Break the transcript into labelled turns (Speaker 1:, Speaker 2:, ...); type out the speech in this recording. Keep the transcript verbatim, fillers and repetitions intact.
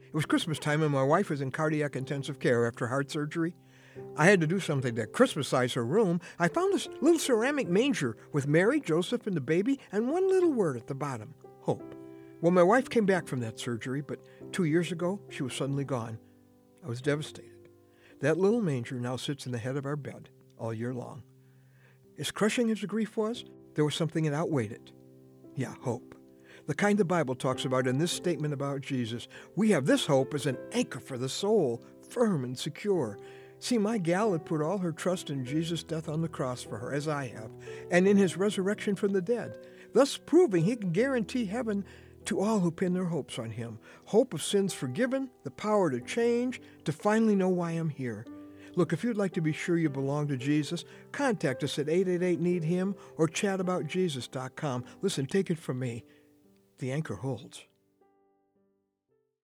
Speaker 1: It was Christmas time and my wife was in cardiac intensive care after heart surgery. I had to do something to Christmas-size her room. I found this little ceramic manger with Mary, Joseph, and the baby, and one little word at the bottom, hope. Well, my wife came back from that surgery, but two years ago, she was suddenly gone. I was devastated. That little manger now sits in the head of our bed all year long. As crushing as the grief was, there was something that outweighed it. Yeah, hope. The kind the Bible talks about in this statement about Jesus. We have this hope as an anchor for the soul, firm and secure. See, my gal had put all her trust in Jesus' death on the cross for her, as I have, and in his resurrection from the dead, thus proving he can guarantee heaven to all who pin their hopes on him. Hope of sins forgiven, the power to change, to finally know why I'm here. Look, if you'd like to be sure you belong to Jesus, contact us at eight eight eight, need him or chat about jesus dot com. Listen, take it from me. The anchor holds.